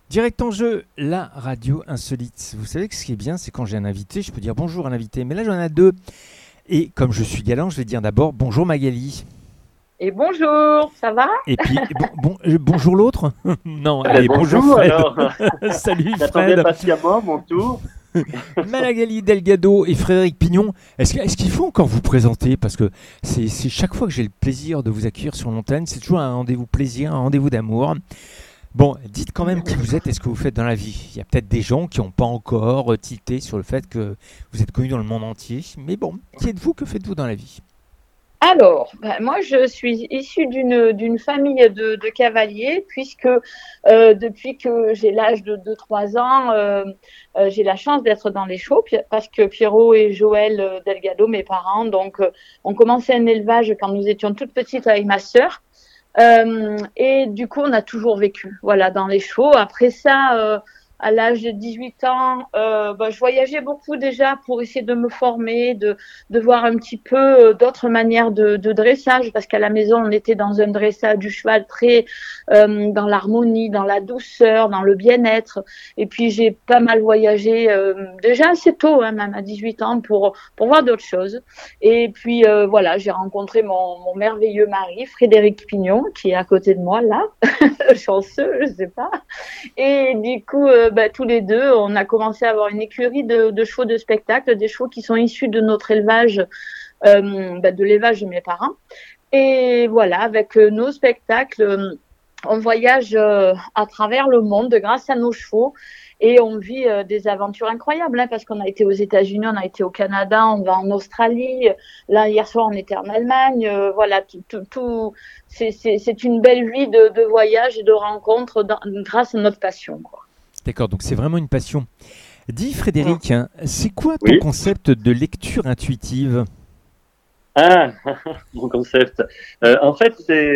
Direct en jeu, la radio insolite. Vous savez que ce qui est bien, c'est quand j'ai un invité, je peux dire bonjour à l'invité. Mais là, j'en ai deux. Et comme je suis galant, je vais dire d'abord bonjour Magali. Et bonjour, ça va? Et puis bonjour l'autre. Non, Eh ben, allez, bonjour bonjour Fred. alors, Salut j'attendais Fred. patiemment mon tour. Malagali Delgado et Frédéric Pignon. Est-ce qu'il faut encore vous présenter? Parce que c'est chaque fois que j'ai le plaisir de vous accueillir sur l'antenne, c'est toujours un rendez-vous plaisir, un rendez-vous d'amour. Bon, dites quand même qui vous êtes et ce que vous faites dans la vie. Il y a peut-être des gens qui n'ont pas encore tilté sur le fait que vous êtes connu dans le monde entier. Mais bon, qui êtes-vous? Que faites-vous dans la vie? Alors, moi, je suis issue d'une famille de cavaliers, puisque depuis que j'ai l'âge de 2-3 ans, j'ai la chance d'être dans les chevaux, parce que Pierrot et Joël Delgado, mes parents, donc, ont commencé un élevage quand nous étions toutes petites avec ma sœur. Et du coup, on a toujours vécu, voilà, dans les chevaux. Après ça, à l'âge de 18 ans, je voyageais beaucoup déjà pour essayer de me former, de voir un petit peu d'autres manières de dressage, parce qu'à la maison, on était dans un dressage du cheval très dans l'harmonie, dans la douceur, dans le bien-être. Et puis, j'ai pas mal voyagé déjà assez tôt, hein, même à 18 ans, pour voir d'autres choses. Et puis, voilà, j'ai rencontré mon merveilleux mari, Frédéric Pignon, qui est à côté de moi, là, chanceux, je sais pas. Et du coup, tous les deux, on a commencé à avoir une écurie de chevaux de spectacle, des chevaux qui sont issus de notre élevage, de l'élevage de mes parents. Et voilà, avec nos spectacles, on voyage à travers le monde grâce à nos chevaux et on vit des aventures incroyables, hein, parce qu'on a été aux États-Unis, on a été au Canada, on va en Australie. Là, hier soir, on était en Allemagne. Voilà, c'est une belle vie de voyage et de rencontres grâce à notre passion, quoi. D'accord, donc c'est vraiment une passion. Dis Frédéric, hein, c'est quoi ton Oui. concept de lecture intuitive? Ah, mon concept. En fait,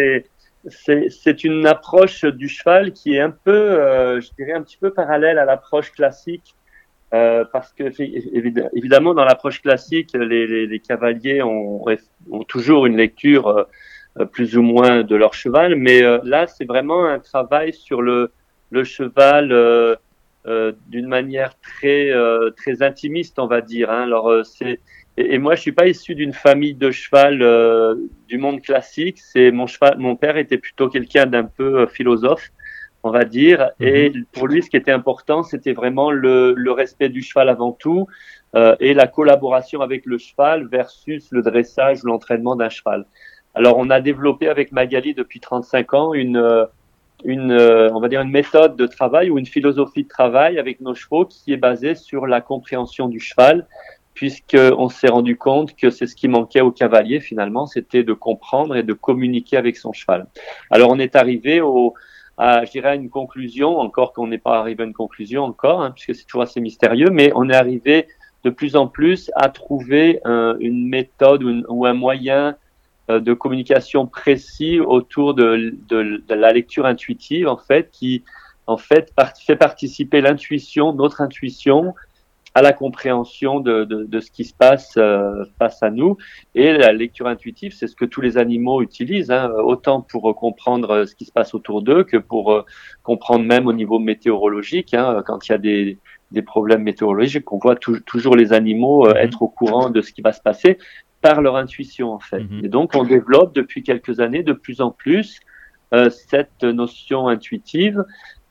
c'est une approche du cheval qui est un peu, je dirais, un petit peu parallèle à l'approche classique. Parce que évidemment, dans l'approche classique, les cavaliers ont toujours une lecture plus ou moins de leur cheval, mais là, c'est vraiment un travail sur le cheval d'une manière très intimiste, on va dire. Hein. Alors, et moi, je suis pas issu d'une famille de cheval du monde classique. C'est mon père était plutôt quelqu'un d'un peu philosophe, on va dire. Et pour lui, ce qui était important, c'était vraiment le respect du cheval avant tout et la collaboration avec le cheval versus le dressage ou l'entraînement d'un cheval. Alors, on a développé avec Magali depuis 35 ans on va dire une méthode de travail ou une philosophie de travail avec nos chevaux qui est basée sur la compréhension du cheval, puisqu'on s'est rendu compte que c'est ce qui manquait au cavalier finalement, c'était de comprendre et de communiquer avec son cheval. Alors on est arrivé je dirais à une conclusion, encore qu'on n'est pas arrivé à une conclusion encore, hein, puisque c'est toujours assez mystérieux, mais on est arrivé de plus en plus à trouver une méthode ou un moyen de communication précis autour de la lecture intuitive, en fait, qui en fait fait participer l'intuition, notre intuition, à la compréhension de ce qui se passe face à nous. Et la lecture intuitive, c'est ce que tous les animaux utilisent, hein, autant pour comprendre ce qui se passe autour d'eux que pour comprendre même au niveau météorologique, hein, quand il y a des problèmes météorologiques, on voit toujours les animaux être au courant de ce qui va se passer par leur intuition, en fait. Et donc, on développe depuis quelques années de plus en plus cette notion intuitive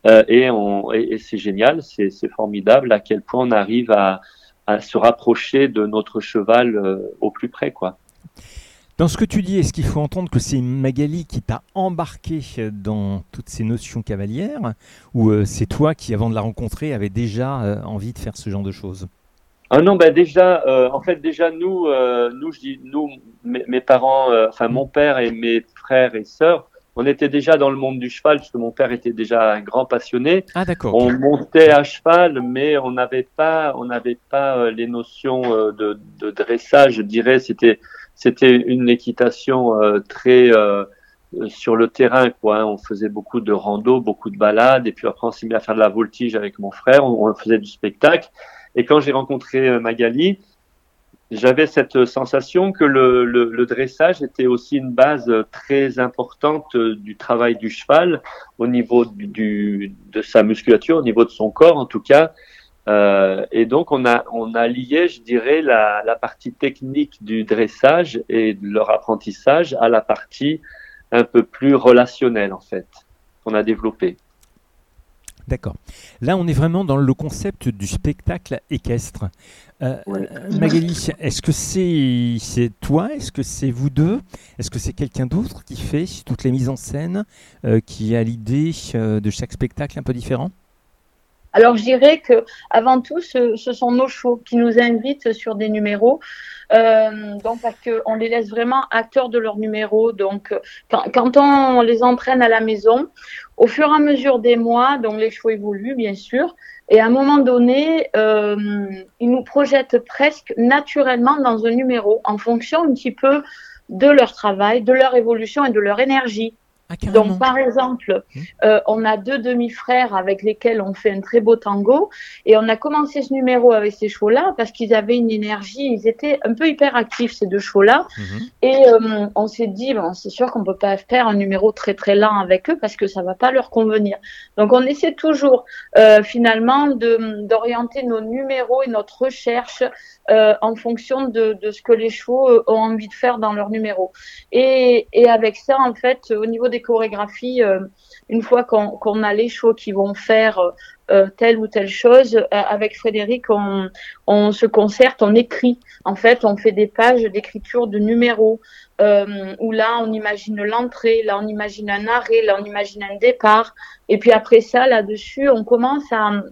et c'est génial, c'est formidable à quel point on arrive à se rapprocher de notre cheval au plus près, quoi. Dans ce que tu dis, est-ce qu'il faut entendre que c'est Magali qui t'a embarqué dans toutes ces notions cavalières ou c'est toi qui, avant de la rencontrer, avais déjà envie de faire ce genre de choses? Ah non, ben déjà, en fait, déjà je dis nous, mes parents, enfin mon père et mes frères et sœurs, on était déjà dans le monde du cheval puisque mon père était déjà un grand passionné. Ah d'accord, ok. On montait à cheval, mais on n'avait pas les notions de dressage. Je dirais, c'était une équitation très sur le terrain, quoi. Hein. On faisait beaucoup de rando, beaucoup de balades, et puis après on s'est mis à faire de la voltige avec mon frère. On faisait du spectacle. Et quand j'ai rencontré Magali, j'avais cette sensation que le dressage était aussi une base très importante du travail du cheval au niveau de sa musculature, au niveau de son corps en tout cas. Et donc on a lié, je dirais, la partie technique du dressage et de leur apprentissage à la partie un peu plus relationnelle en fait qu'on a développée. D'accord. Là, on est vraiment dans le concept du spectacle équestre. Ouais. Magali, est-ce que c'est toi? Est-ce que c'est vous deux? Est-ce que c'est quelqu'un d'autre qui fait toutes les mises en scène, qui a l'idée de chaque spectacle un peu différent? Alors, je dirais que avant tout, ce sont nos shows qui nous invitent sur des numéros. Donc, parce qu'on les laisse vraiment acteurs de leurs numéros. Donc, quand on les entraîne à la maison, au fur et à mesure des mois, donc les shows évoluent, bien sûr. Et à un moment donné, ils nous projettent presque naturellement dans un numéro en fonction un petit peu de leur travail, de leur évolution et de leur énergie. Ah, carrément. Donc, par exemple, on a 2 demi-frères avec lesquels on fait un très beau tango et on a commencé ce numéro avec ces chevaux-là parce qu'ils avaient une énergie, ils étaient un peu hyperactifs ces 2 chevaux-là et on s'est dit, bon, c'est sûr qu'on peut pas faire un numéro très très lent avec eux parce que ça va pas leur convenir. Donc, on essaie toujours finalement d'orienter nos numéros et notre recherche en fonction de ce que les chevaux ont envie de faire dans leur numéro. Et avec ça, en fait, au niveau des chorégraphies, une fois qu'on a les chevaux qui vont faire telle ou telle chose, avec Frédéric, on se concerte, on écrit. En fait, on fait des pages d'écriture de numéros, où là, on imagine l'entrée, là, on imagine un arrêt, là, on imagine un départ. Et puis après ça, là-dessus, on commence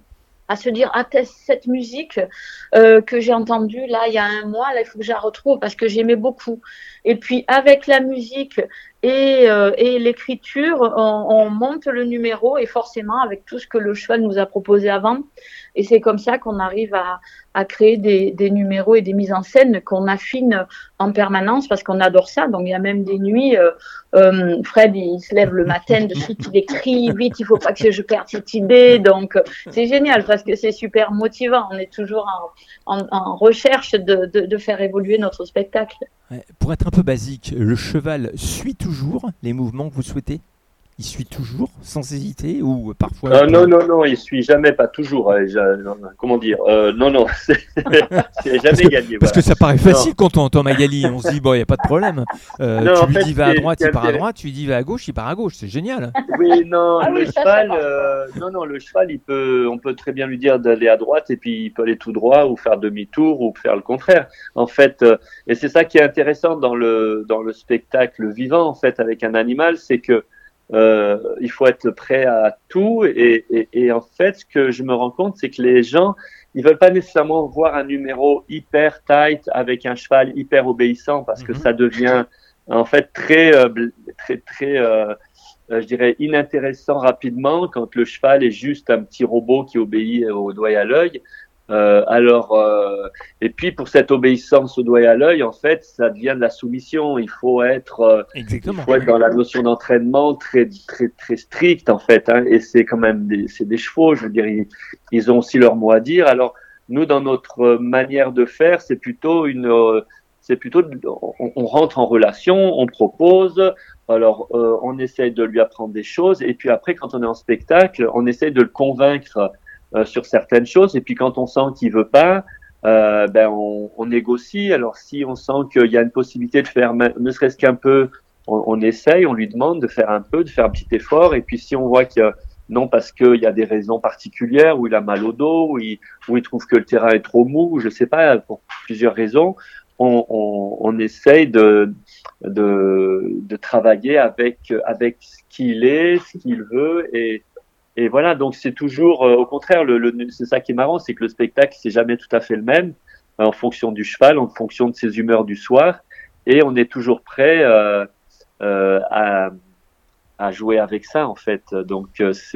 à se dire, ah, cette musique que j'ai entendue là il y a un mois, là il faut que je la retrouve parce que j'aimais beaucoup. Et puis avec la musique et l'écriture, on monte le numéro et forcément avec tout ce que le cheval nous a proposé avant. Et c'est comme ça qu'on arrive à créer des numéros et des mises en scène qu'on affine en permanence parce qu'on adore ça. Donc il y a même des nuits, Fred il se lève le matin, de suite il écrit, vite il faut pas que je perde cette idée. Donc c'est génial parce que c'est super motivant. On est toujours en recherche de faire évoluer notre spectacle. Ouais, pour être un peu basique, le cheval suit toujours les mouvements que vous souhaitez? Il suit toujours, sans hésiter, ou parfois... Non, il suit jamais, pas toujours. Comment dire Non, c'est jamais gagné. Parce voilà. que ça paraît facile quand on entend Magali, on se dit, bon, il n'y a pas de problème. Non, tu lui dis va à droite, il part à intéressant. droite, tu lui dis va à gauche, il part à gauche, c'est génial. Oui, non, Ah le oui, ça cheval, va. le cheval, on peut très bien lui dire d'aller à droite et puis il peut aller tout droit ou faire demi-tour ou faire le contraire. En fait, et c'est ça qui est intéressant dans le spectacle vivant, en fait, avec un animal, c'est que il faut être prêt à tout et en fait, ce que je me rends compte, c'est que les gens, ils veulent pas nécessairement voir un numéro hyper tight avec un cheval hyper obéissant parce que ça devient en fait très je dirais inintéressant rapidement quand le cheval est juste un petit robot qui obéit au doigt et à l'œil. Et puis pour cette obéissance au doigt et à l'œil, en fait, ça devient de la soumission. Il faut être dans la notion d'entraînement très très très stricte en fait. Hein, et c'est quand même c'est des chevaux. Je veux dire, ils ont aussi leur mot à dire. Alors nous, dans notre manière de faire, c'est plutôt on rentre en relation, on propose. Alors, on essaye de lui apprendre des choses. Et puis après, quand on est en spectacle, on essaye de le convaincre sur certaines choses. Et puis quand on sent qu'il veut pas, on négocie. Alors si on sent qu'il y a une possibilité de faire, ne serait-ce qu'un peu, on essaye, on lui demande de faire un peu, de faire un petit effort. Et puis si on voit que non, parce qu'il y a des raisons particulières, où il a mal au dos, où il trouve que le terrain est trop mou, je sais pas, pour plusieurs raisons, on essaye de travailler avec ce qu'il est, ce qu'il veut et voilà, donc c'est toujours au contraire, c'est ça qui est marrant, c'est que le spectacle c'est jamais tout à fait le même en fonction du cheval, en fonction de ses humeurs du soir, et on est toujours prêt à jouer avec ça en fait. Donc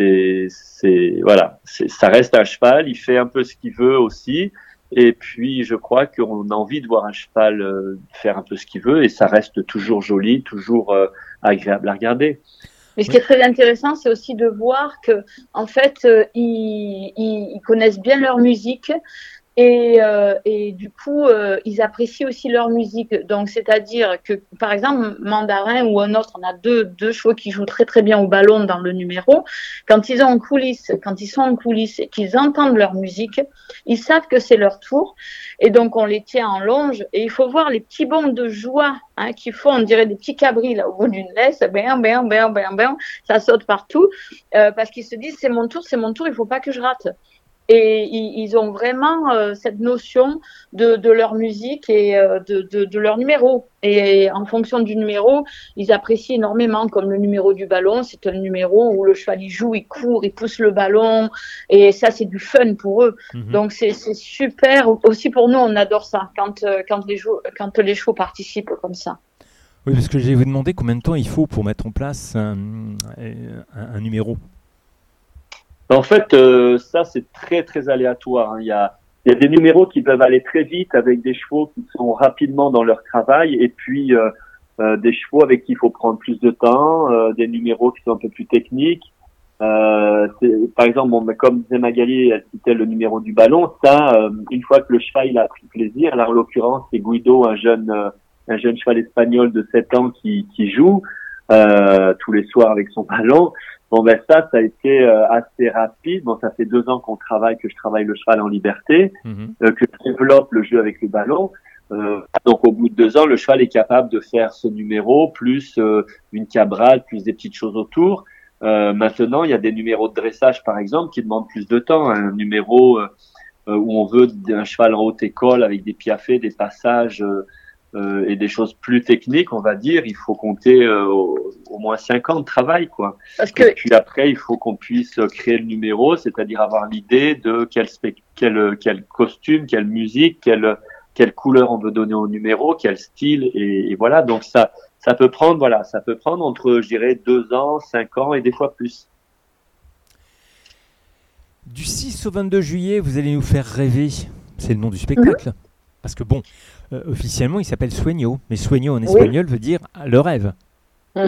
ça reste un cheval, il fait un peu ce qu'il veut aussi, et puis je crois qu'on a envie de voir un cheval faire un peu ce qu'il veut, et ça reste toujours joli, toujours agréable à regarder. Mais ce qui est très intéressant, c'est aussi de voir que, en fait, ils connaissent bien leur musique Et du coup, ils apprécient aussi leur musique. Donc, c'est-à-dire que, par exemple, Mandarin ou un autre, on a deux chevaux qui jouent très très bien au ballon dans le numéro. Quand ils sont en coulisses et qu'ils entendent leur musique, ils savent que c'est leur tour. Et donc, on les tient en longe. Et il faut voir les petits bonds de joie qu'ils font, on dirait des petits cabris là au bout d'une laisse. Ça saute partout parce qu'ils se disent c'est mon tour, il faut pas que je rate. Et ils ont vraiment cette notion de leur musique et de leur numéro. Et en fonction du numéro, ils apprécient énormément, comme le numéro du ballon. C'est un numéro où le cheval, il joue, il court, il pousse le ballon. Et ça, c'est du fun pour eux. Donc, c'est super. Aussi pour nous, on adore ça, quand les chevaux participent comme ça. Oui, parce que je vais vous demander combien de temps il faut pour mettre en place un numéro. En fait, ça, c'est très, très aléatoire. Il y a des numéros qui peuvent aller très vite avec des chevaux qui sont rapidement dans leur travail et puis des chevaux avec qui il faut prendre plus de temps, des numéros qui sont un peu plus techniques. Par exemple, comme disait Magali, elle citait le numéro du ballon. Ça, une fois que le cheval il a pris plaisir, là, en l'occurrence, c'est Guido, un jeune cheval espagnol de 7 ans qui joue tous les soirs avec son ballon. Bon, ça a été assez rapide. Bon, ça fait 2 ans que je travaille le cheval en liberté, que je développe le jeu avec le ballon. Donc, au bout de 2 ans, le cheval est capable de faire ce numéro, plus une cabrade, plus des petites choses autour. Maintenant, il y a des numéros de dressage, par exemple, qui demandent plus de temps. Un numéro où on veut un cheval en haute école avec des piaffés, des passages et des choses plus techniques, on va dire, il faut compter au moins 5 ans de travail, quoi. Et puis après, il faut qu'on puisse créer le numéro, c'est-à-dire avoir l'idée de quel costume, quelle musique, quelle couleur on veut donner au numéro, quel style, et voilà. Donc ça peut prendre, entre, je dirais, 2 ans, 5 ans et des fois plus. Du 6 au 22 juillet, vous allez nous faire rêver. C'est le nom du spectacle. Parce que bon, officiellement, il s'appelle Sueño, mais Sueño en espagnol veut dire le rêve. On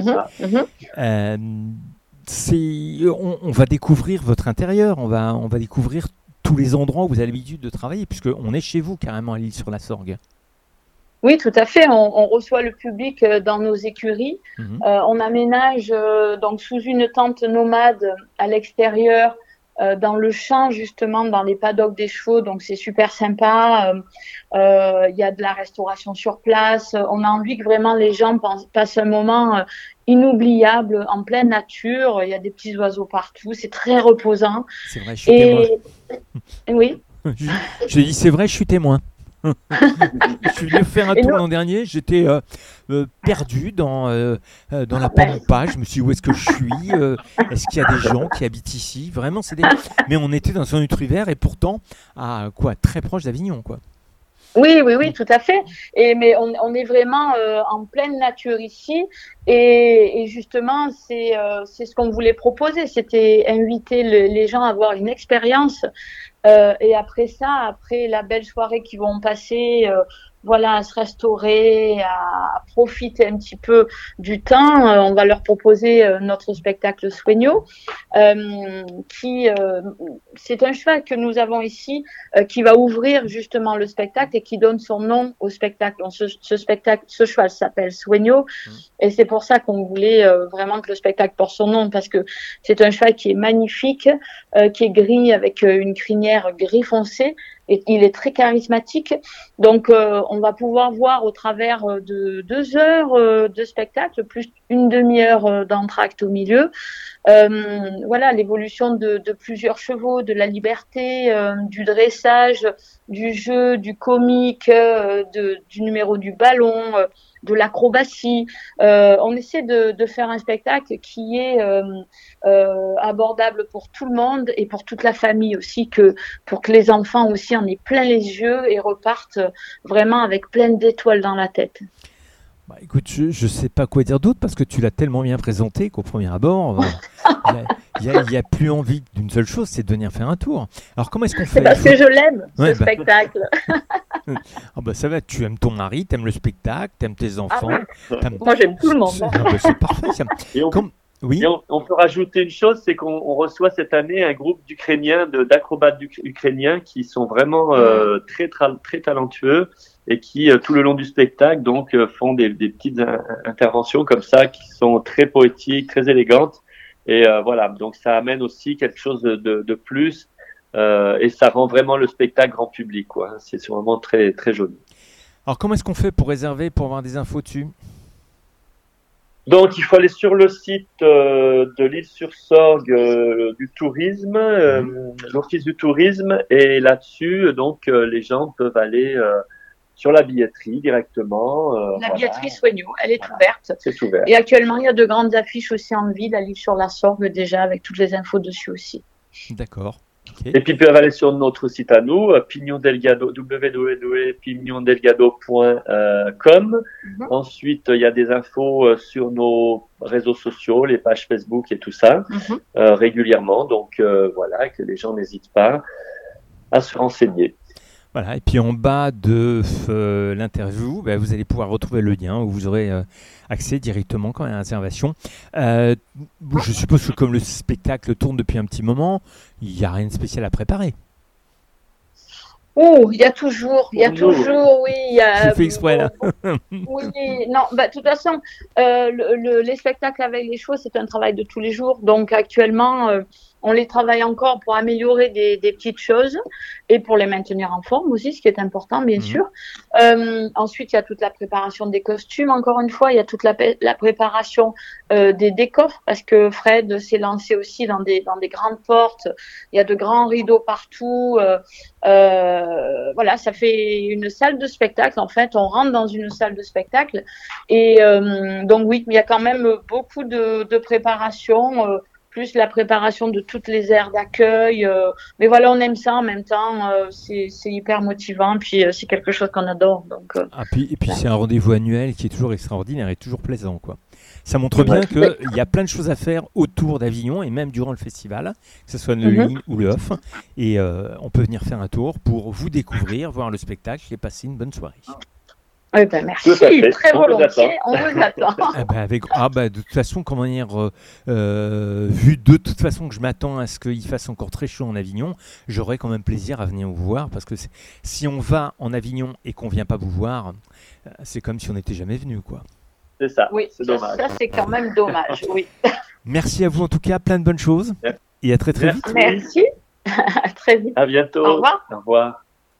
va découvrir votre intérieur, on va découvrir tous les endroits où vous avez l'habitude de travailler, puisqu'on est chez vous carrément à l'Île-sur-la-Sorgue. Oui, tout à fait. On reçoit le public dans nos écuries. On aménage donc sous une tente nomade à l'extérieur, dans le champ, justement, dans les paddocks des chevaux. Donc, c'est super sympa. Il y a de la restauration sur place. On a envie que vraiment les gens passent un moment inoubliable en pleine nature. Il y a des petits oiseaux partout. C'est très reposant. C'est vrai, je suis témoin. Oui. Je dis, c'est vrai, je suis témoin. Je suis venu faire un tour l'an dernier, j'étais perdu dans la pampa. Je me suis dit, où est-ce que je suis, est-ce qu'il y a des gens qui habitent ici, vraiment mais on était dans un univers et pourtant très proche d'Avignon, quoi. Oui, tout à fait. Mais on est vraiment en pleine nature ici, et justement c'est ce qu'on voulait proposer, c'était inviter les gens à avoir une expérience. Et après la belle soirée qu'ils vont passer, à se restaurer, à profiter un petit peu du temps, on va leur proposer notre spectacle Sueño, qui c'est un cheval que nous avons ici, qui va ouvrir justement le spectacle et qui donne son nom au spectacle. Donc, ce cheval s'appelle Sueño, et c'est pour ça qu'on voulait vraiment que le spectacle porte son nom, parce que c'est un cheval qui est magnifique, qui est gris avec une crinière gris foncé, et il est très charismatique. Donc on va pouvoir voir au travers de 2 heures de spectacle, plus une demi-heure d'entracte au milieu, l'évolution de plusieurs chevaux, de la liberté, du dressage, du jeu, du comique, du numéro du ballon, de l'acrobatie. On essaie de faire un spectacle qui est abordable pour tout le monde et pour toute la famille aussi, pour que les enfants aussi en aient plein les yeux et repartent vraiment avec plein d'étoiles dans la tête. Écoute, je ne sais pas quoi dire d'autre, parce que tu l'as tellement bien présenté qu'au premier abord, il n'y a plus envie d'une seule chose, c'est de venir faire un tour. Alors comment est-ce qu'on fait ? C'est parce que je l'aime, ce spectacle. Ça va, tu aimes ton mari, tu aimes le spectacle, tu aimes tes enfants. Moi j'aime tout le monde. C'est parfait. Oui. Et on peut rajouter une chose, c'est qu'on reçoit cette année un groupe d'Ukrainiens, d'acrobates ukrainiens qui sont vraiment très talentueux et qui, tout le long du spectacle, donc, font des petites interventions comme ça qui sont très poétiques, très élégantes. Et voilà, donc ça amène aussi quelque chose de plus et ça rend vraiment le spectacle grand public, quoi. C'est vraiment très joli. Alors, comment est-ce qu'on fait pour réserver, pour avoir des infos dessus? Donc, il faut aller sur le site de l'Île-sur-Sorgue du tourisme, l'Office du tourisme, et là-dessus, donc, les gens peuvent aller sur la billetterie directement. La billetterie Soignot, elle est ouverte. C'est ouvert. Et actuellement, il y a de grandes affiches aussi en ville, à l'Île-sur-la-Sorgue déjà, avec toutes les infos dessus aussi. D'accord. Okay. Et puis, ils peuvent aller sur notre site à nous, Pignon Delgado, www.pignondelgado.com. Ensuite, il y a des infos sur nos réseaux sociaux, les pages Facebook et tout ça, régulièrement. Donc, voilà, que les gens n'hésitent pas à se renseigner. Voilà, et puis en bas de l'interview, vous allez pouvoir retrouver le lien où vous aurez accès directement quand il y a une réservation. Je suppose que comme le spectacle tourne depuis un petit moment, il n'y a rien de spécial à préparer. Oh, il y a toujours, oui. J'ai fait exprès là. Oui, non, de toute façon, les spectacles avec les chevaux, c'est un travail de tous les jours. Donc actuellement, on les travaille encore pour améliorer des petites choses et pour les maintenir en forme aussi, ce qui est important, bien sûr. Ensuite, il y a toute la préparation des costumes, encore une fois. Il y a toute la préparation des décors, parce que Fred s'est lancé aussi dans des grandes portes. Il y a de grands rideaux partout. Voilà, ça fait une salle de spectacle. En fait, on rentre dans une salle de spectacle. Et donc, oui, il y a quand même beaucoup de préparation, plus la préparation de toutes les aires d'accueil. Mais voilà, on aime ça en même temps. C'est hyper motivant. Puis, c'est quelque chose qu'on adore. Donc, et puis c'est un rendez-vous annuel qui est toujours extraordinaire et toujours plaisant, quoi. Ça montre bien qu'il y a plein de choses à faire autour d'Avignon et même durant le festival, que ce soit le ligne ou le off. Et on peut venir faire un tour pour vous découvrir, voir le spectacle et passer une bonne soirée. Oui, merci, très volontiers, on vous attend. De toute façon, comment dire, vu de toute façon que je m'attends à ce qu'il fasse encore très chaud en Avignon, j'aurai quand même plaisir à venir vous voir, parce que si on va en Avignon et qu'on ne vient pas vous voir, c'est comme si on n'était jamais venu, quoi. C'est ça, oui, c'est dommage. Ça, c'est quand même dommage, oui. Merci à vous en tout cas, plein de bonnes choses, et à très vite. Merci, à très vite. À bientôt. Au revoir. Au revoir.